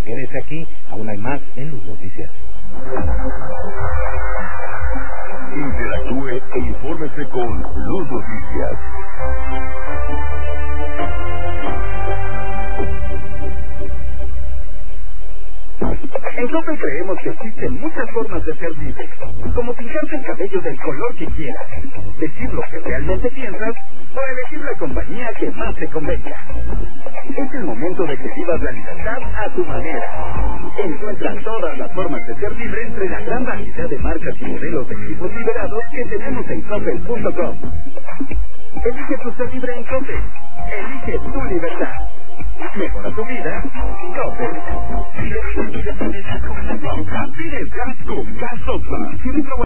Quédese aquí, aún hay más en Luz Noticias. Interactúe e infórmese con Luz Noticias. En Coppel creemos que existen muchas formas de ser libre, como pintarte el cabello del color que quieras, decir lo que realmente piensas o elegir la compañía que más te convenga. Es el momento de que vivas la libertad a tu manera. Encuentra todas las formas de ser libre entre la gran variedad de marcas y modelos de equipos liberados que tenemos en Coppel.com. Elige tu ser libre en Coppel. Elige tu libertad. Mejora tu vida. Coppel. Pide gas con Gas Oxxo.